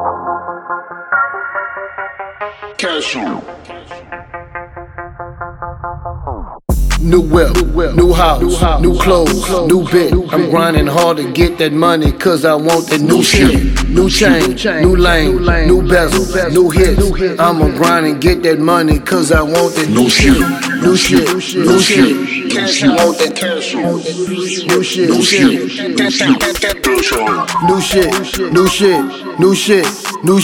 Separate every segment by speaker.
Speaker 1: Cashew.
Speaker 2: New whip, new house, new clothes, new bit. I'm grinding hard to get that money, cause I want that new shit. New chain, new lane, new bezel, new hits. I'ma grind and get that money, cause I want that new shit. New shit, new shit.
Speaker 1: Cashew. Want that cashew.
Speaker 2: New shit,
Speaker 1: New shit.
Speaker 2: new shit, new shit, new shit, new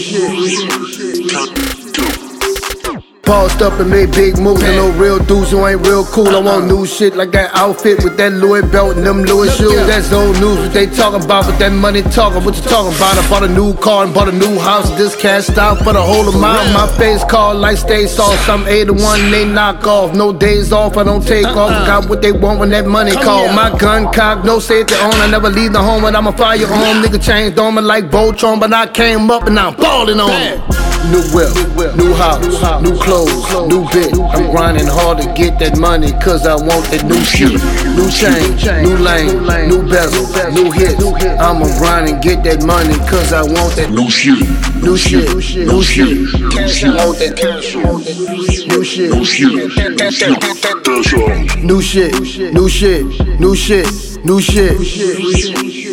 Speaker 2: shit. Paused up and made big moves. I know real dudes who ain't real cool. I want new shit like that outfit with that Louis belt and them Louis shoes. That's old news, what they talking about, but that money talking. What you talking about? I bought a new car and bought a new house. This cash out for the whole amount. My face called like stay soft. Some 8 to 1, they knock off. No days off, I don't take off. Got what they want when that money call. My gun cocked, no safety on. I never leave the home when I'm a firearm. Nigga changed on me like Voltron, but I came up and I'm ballin' on it. New whip, new house, new clothes, new bit. I'm grinding hard to get that money, cause I want that new shit. New chain, new lane, new bezel, new hits. I'ma grind and get that money, cause I want that
Speaker 1: New shit.
Speaker 2: new shit, new shit.
Speaker 1: Cashew. Want that cashew.
Speaker 2: New shit,
Speaker 1: New shit. Cashew.
Speaker 2: new shit, new shit, new shit, new shit.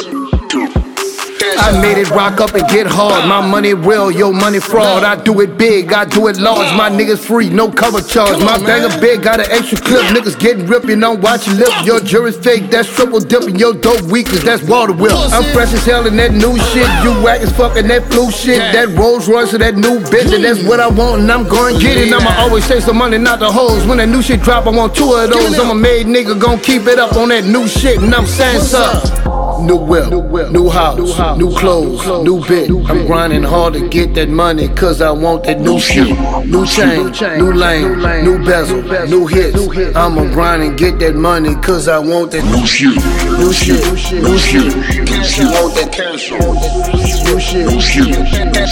Speaker 2: I made it rock up and get hard. My money real, your money fraud. I do it big, I do it large. My niggas free, no cover charge. My banger big, got an extra clip. Niggas getting ripped, you don't watch your lip. Your jury's fake, that's triple dipping. Your dope weakness, that's water whip. I'm fresh as hell in that new shit. You whack as fuck in that flu shit. That Rolls Royce or that new bitch, and that's what I want, and I'm going get it. I'ma always chase the money, not the hoes. When that new shit drop, I want 2 of those. I'm a made nigga, gon' keep it up on that new shit, and I'm saying something. New whip, new house, new clothes, new bit. I'm grinding hard to get that money, cause I want that new shit. New chain, new lane, new bezel, new hits. I'ma grind and get that money, cause I want that
Speaker 1: New shit.
Speaker 2: new shit, new shit.
Speaker 1: Cashew. Want that cashew.
Speaker 2: New shit,
Speaker 1: New shit.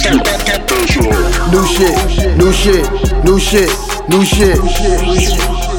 Speaker 1: Cashew.
Speaker 2: new shit, new shit, new shit, new shit.